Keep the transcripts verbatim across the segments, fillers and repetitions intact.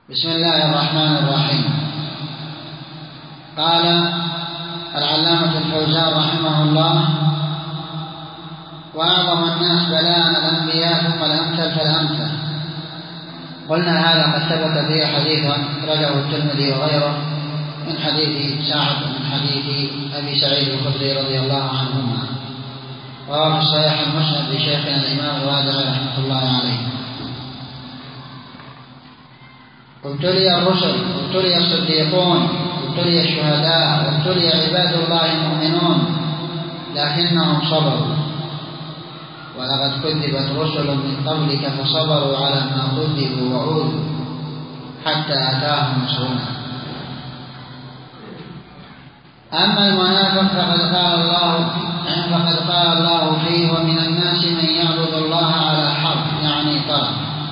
بسم الله الرحمن الرحيم. قال العلامة الفوزان رحمه الله: وأعظم الناس بلاء الأنبياء ثم الأمثل فالأمثل. قلنا هذا قد ثبت به حديث رجعه الترمذي وغيره من حديث سعد من حديث أبي سعيد الخدري رضي الله عنهما، وهو في الصحيح المسند لشيخنا الإمام الوادعي رحمه الله عليه. ابتلي الرسل وابتلي الصديقون وابتلي الشهداء وابتلي عباد الله المؤمنون لكنهم صبروا، ولقد كذبت رسل من قبلك فصبروا على ما كذبوا وعوذوا حتى أتاهم نصرنا. أما المنافق فقد قال الله فقد قال الله فيه: ومن الناس من يعبد الله على حرف، يعني طرف،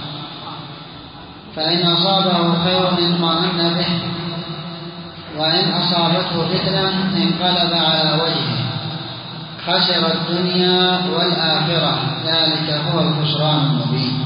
فإن أصابه خير اطمأن به، وإن أصابته فتنة انقلب على وجهه، خسر الدنيا والآخرة، ذلك هو الخسران المبين.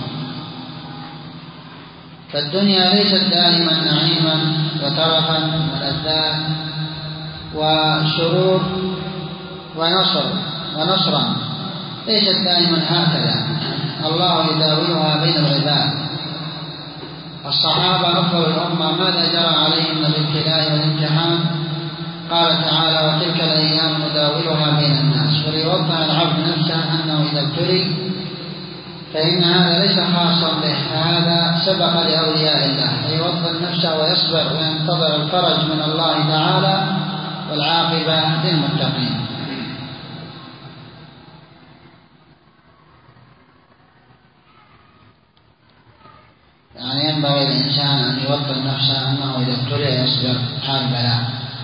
فالدنيا ليست دائما نعيما وترفا ولذات وسرور ونصر ونصرا، ليست دائما هكذا، الله يداولها بين العباد. الصحابة أفضل الأمة ماذا جرى عليهم من الابتلاء والامتحان؟ قال تعالى: وتلك الأيام نداولها بين الناس. وليوضح العبد نفسه أنه إذا ابتلي فإن هذا ليس خاصا به، فهذا سبق لأولياء الله، فيوضح نفسه ويصبر وينتظر الفرج من الله تعالى، والعاقبة للمتقين. يعني ينبغي الإنسان أن يوطن نفسه أنه إذا ابتلي يصبر حال بلاء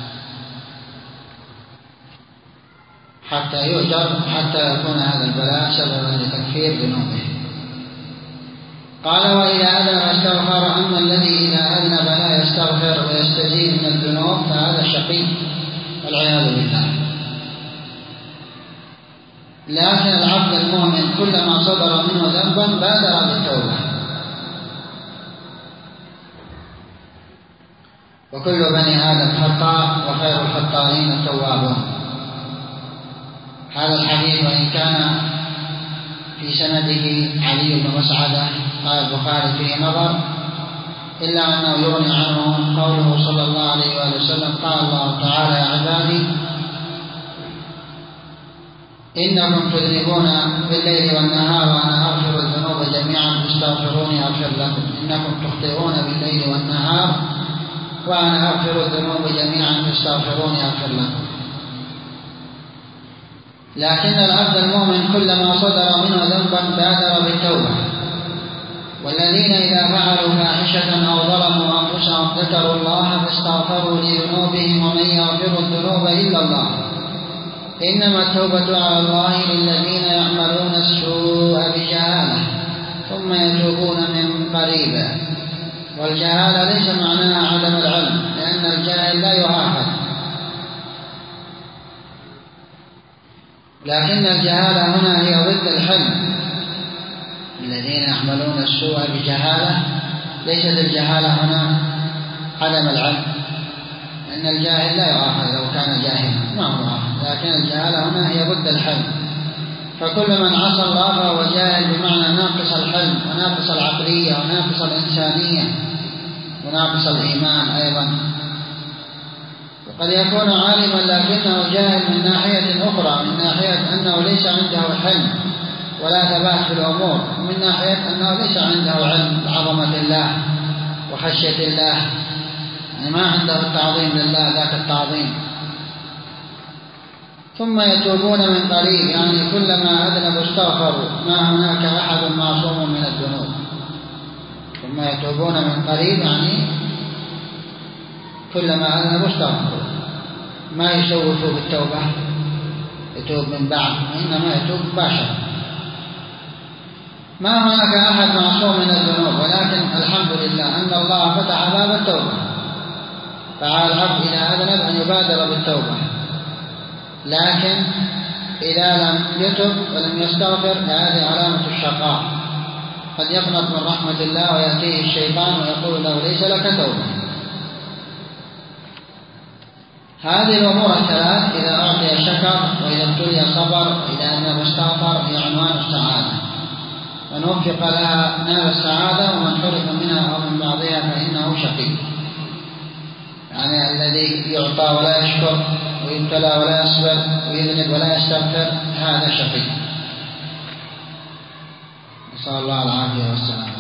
حتى يؤجر، حتى يكون هذا البلاء سببا لتكفير ذنوبه. قال: وإذا أذنب استغفر. أما الذي إذا أذنب لا يستغفر ويستزيد من الذنوب فهذا شقي والعياذ بالله. لكن العبد المؤمن كلما صدر منه ذنبا بادر بالتوبة، وكل بني آدم خطاء وخير الخطائين التوابون. هذا الحديث وإن كان في سنده علي بن مسعدة قال البخاري فيه نظر، إلا أنه يغني عنه قوله صلى الله عليه وآله وسلم: قال الله تعالى: يا عبادي إنكم تذنبون بالليل والنهار وأنا أغفر الذنوب جميعا فاستغفروني أغفر لكم، إنكم تخطئون بالليل والنهار وأنا أغفر الذنوب جميعا فاستغفروني أغفر لكم. لكن العبد المؤمن كلما صدر منه ذنبا بادر بالتوبة. والذين إذا فعلوا فاحشة أو ظلموا أنفسهم ذكروا الله فاستغفروا لذنوبهم ومن يغفر الذنوب إلا الله، إنما التوبة على الله للذين يعملون السوء بجهالة ثم يتوبون من قريب. والجهالة ليس معناها عدم العلم، لأن الجاهل لا يؤاخذ، لكن الجهالة هنا هي ضد الحلم. الذين يعملون السوء بجهالة، ليست الجهالة هنا عدم العلم، لأن الجاهل لا يؤاخذ، لو كان جاهلا ما هو مؤاخذ، لكن الجهالة هنا هي ضد الحلم. فكل من عصى الله فهو جاهل، بمعنى ناقص الحلم وناقص العقلية وناقص الإنسانية وناقص الإيمان أيضا. وقد يكون عالما لكنه جاهل من ناحية أخرى، من ناحية أنه ليس عنده حلم ولا ثبات في الأمور، ومن ناحية أنه ليس عنده علم بعظمة الله وخشية الله، يعني ما عنده التعظيم لله ذاك التعظيم. ثم يتوبون من قريب، يعني كلما أذنبوا استغفروا، ما هناك أحد معصوم من الذنوب. ثم يتوبون من قريب يعني كلما أذنبوا استغفروا، ما يسوفوا بالتوبة يتوب من بعد، وإنما يتوب مباشرة. ما هناك أحد معصوم من الذنوب، ولكن الحمد لله أن الله فتح باب التوبة، فعلى العبد إذا أذنب أن يبادر بالتوبة. لكن إذا لم يتب ولم يستغفر فهذه علامة الشقاء، قد يقنط من رحمة الله ويأتيه الشيطان ويقول له ليس لك توبة. هذه الأمور الثلاث إذا أعطي شكر، وإذا ابتلي صبر، وإذا أنه استغفر هي عنوان السعادة، من وفق لها نال السعادة، ومن حرم منها أو من بعضها فإنه شقي. يعني الذي يعطى ولا يشكر، ويبتلى ولا يصبر، ويذنب ولا يستغفر، هذا شقي. نسأل الله العافية والسلام.